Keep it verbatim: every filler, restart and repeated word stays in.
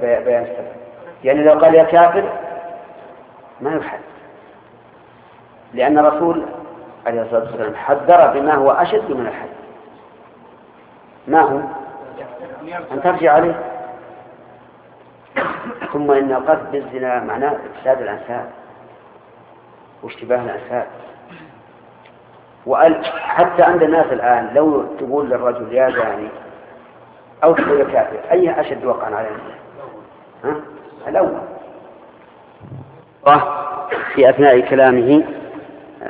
بيان السبب. يعني لو قال يا كافر ما يحد، لأن الرسول عليه الصلاة والسلام حذر بما هو أشد من الحد. ما هو؟ أن ترجع عليه. ثم إن القذف بالزنا معناه إفساد الأنساب واشتباه الأنساب. وحتى عند الناس الآن لو تقول للرجل يا زاني أو تقول يا كافر أي أشد وقعا عليه؟ ها؟ الأول. في أثناء كلامه